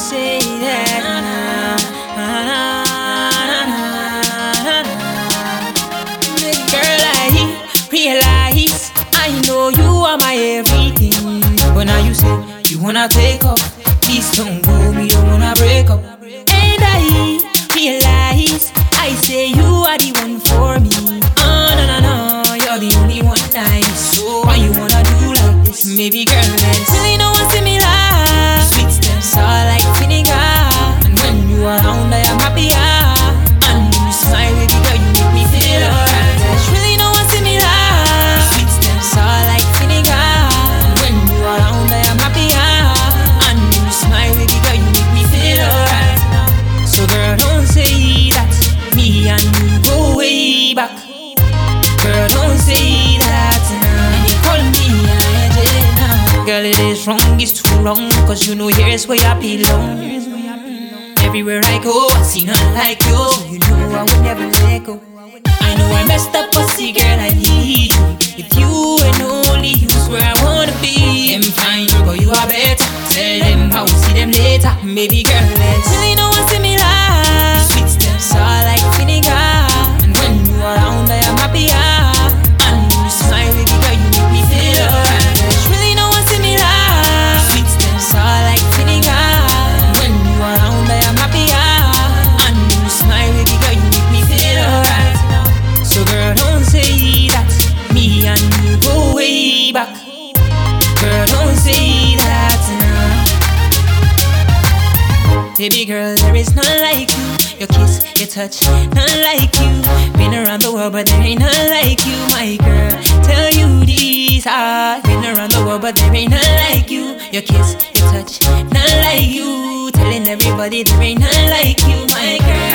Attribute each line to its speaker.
Speaker 1: say that. Girl, I realize I know you are my everything. But now you say you wanna take up. Please don't go, me don't wanna break up. And I realize I say you are the one for me. Oh no no no, you're the only one nice. So why you wanna do like this? Maybe girl, let's really know what's similar. Sweet steps are like vinegar, and when you are around I am happier. And when you smile, baby girl, you make me feel alright. Let's really know what's similar. Sweet steps are like vinegar, and when you are around I am happier. And when you smile, baby girl, you make me feel alright. So girl, don't say that me and you go way back. Girl, don't say that and you call me Angelina. Girl, it is wrong, it's too wrong, cause you know here's where I belong. Everywhere I go, I see none like you, so you know I would never let go. I know I messed up, but see girl, I need you. If you and only you's where I wanna be. I'm fine, but you are better. Tell them how we see them later. Maybe girl, let's really know what's similar. Sweet steps are like vinegar, and when you are around I am happier. And when you smile, baby girl, you make me feel alright. Let's really know what's similar. Sweet steps are like vinegar, and when you are around I am happier. And when you smile, baby girl, you make me feel alright. So girl, don't say that me and you go way back. Girl, don't say that now. Baby girl, there is none like you. Your kiss, your touch, none like you. Been around the world, but there ain't none like you, my girl. Tell you these are. Been around the world, but there ain't none like you. Your kiss, your touch, none like you. Telling everybody there ain't none like you, my girl.